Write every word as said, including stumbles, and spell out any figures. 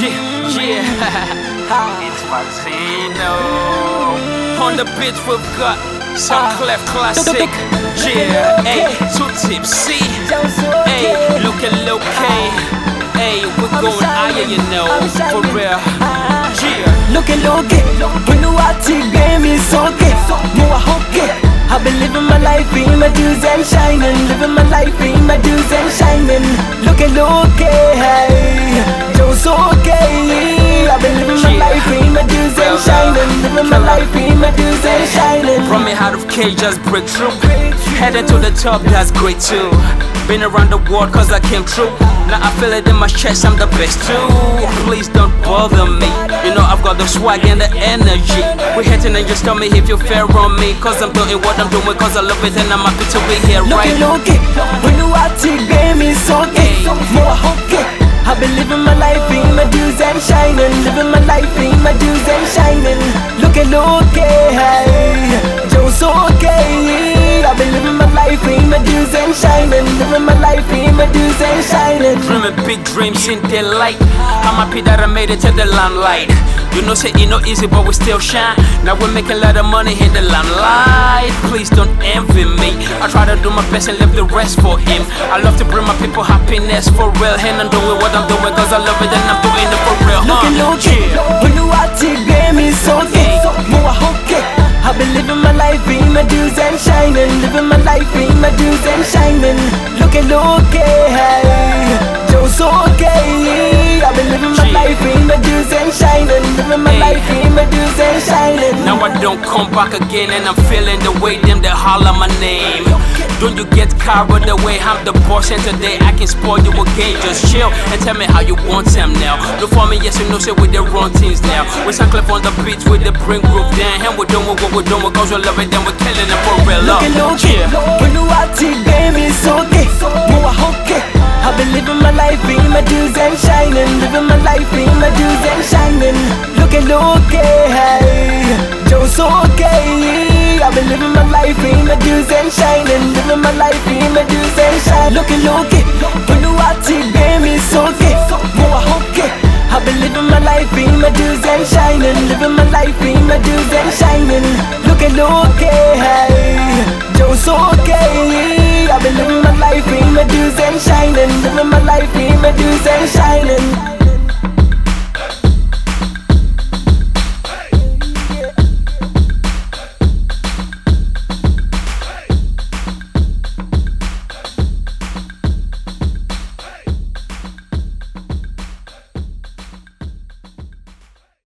Yeah, yeah. It's Martino. On the beat we've got some clef classic. Yeah, hey, too tipsy. Hey, looking low key. Hey, we're going higher, you know, for real. Yeah. Looking low key. When you watch it, game is okay. More okay. I've been living my life in my dues and shining. Living my life in my dues and shining. Looking okay, hey, just okay. I've been living my life in my dues and shining. Living my life in my dues and shining. Brought me out of cage, just break through. Heading to the top, that's great too. Been around the world cause I came true. Now I feel it in my chest, I'm the best too. Please don't bother me. You know I've got the swag and the energy. We're hitting and just tell me if you fair on me. Cause I'm doing what I'm doing cause I love it and I'm happy to be here right now. Looking okay, when you watch it, game is okay. More okay. I've been living my life in my dues and shining. Living my life in my dues and shining. Looking okay, hey, just okay. I've been living my life in my dues and shining. Living my life in my dues and shining. Dreaming big dreams in daylight. I'm happy that I made it to the limelight. You know, say it no easy, but we still shine. Now we're making a lot of money in the limelight. Please don't envy me. I try to do my best and leave the rest for him. I love to bring my people happiness for real. And I'm doing what I'm doing cause I love it and I'm doing it for real. Looking okay, when you watch it, game is okay. More okay. I've been living my life in my dues and shining. Living my life in my dues and shining. Looking okay, hey, just okay. I've been living my life in my dues and shining. Living my life in my dues and shining. Now I don't come back again and I'm feeling the way them they holler my name. Don't you get carried away, I'm the boss and today I can spoil you again. Just chill and tell me how you want them now. Look for me, yes you know, say we the wrong things now. We sound clef on the beats with the bring group down. And we're doing what we're doing cause we love it, then we're killing it for real love. Looking okay, when you watch it, game is okay. More okay. I've been living my life in my dues and shining. Living my life in my dues and shining. Looking okay, hey, just okay. I've been living my life in my dues and shining. Living my life in my dues and shining. Looking okay, when you watch it, game is okay. More okay. I've been living my life in my dues and shining. Living my life in my dues and shining. Looking okay, hey, just okay. I've been living my life in my dues and shining. Living my life in my dues and shining.